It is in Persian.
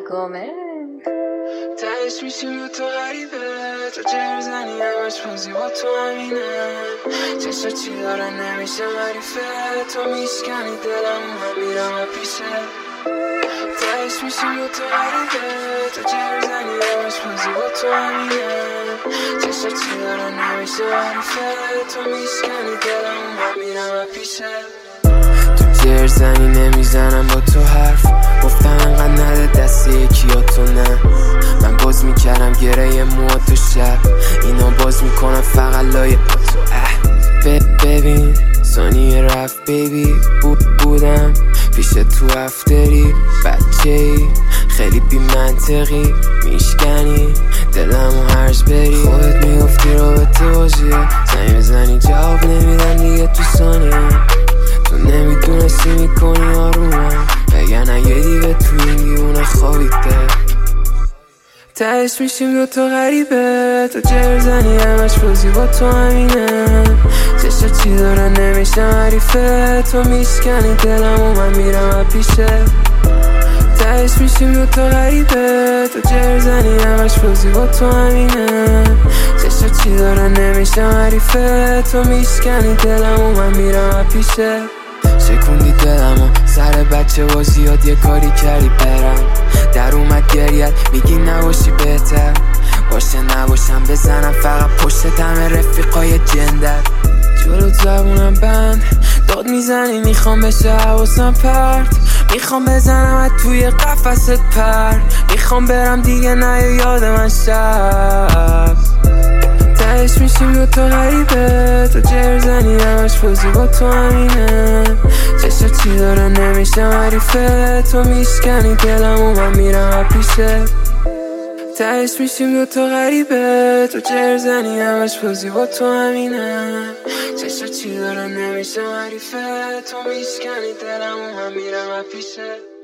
come تهش میشیم تو غریبه تو جر زنی همش بازی با تو همینه چشا چی داره نمیشه معریفه تو میشکنی دلم من میرم پیشه تهش میشیم تو غریبه تو جر زنی همش بازی با تو همینه چشا چی داره نمیشه معریفه تو میشکنی دلم من میرم پیشه تو جر زنی نمیزنم با تو حرف گفتم انقدر نده دست یکی یا تو نه من باز میکردم گره مو تو شب اینا باز میکنم فقط لایه با تو ببین ثانیه رفت بیبی بودم پیش تو افتری بچه ای خیلی بی منطقی میشکنی دلمو هرج بری خودت میگفتی رابطه بازیه زنی بزنی جواب نمیدن دیگه تو ثانیه تو نمیدونستی میکنی آرومم وگرنه یه دیگه تو این دیونه خوابیده تهش میشیم دوتا غریبه تو جر زنی همش بازی با تو همینه چشا چی داره نمیشه معریفه تو میشکنی دلم و من میرم پیشه تهش میشیم دوتا غریبه تو جر زنی همش بازی با تو همینه چشا چی داره نمیشه معریفه تو میشکنی دلم و من میرم پیشه شکوندی دلمو سر بچه و زیاد یه کاری کردی برم در اومد گریت میگی نباشی بهتر باشه نباشم بزنم فقط پشت همه رفیقای جندت جلو زبونم بند داد میزنی میخوام بشه حواسم پرت میخوام بزنم توی قفست پر میخوام برم دیگه نه یاد من شب تهش میشیم دوتا غریبه تو جر زنی همش بازی با تو همینه چشا چی داره نمیشه معریفه تو میشکنی دلم و من میرم پیشه تهش میشیم دوتا غریبه تو جر زنی همش بازی با تو همینه چشا چی داره نمیشه معریفه تو میشکنی دلم و من میرم پیشه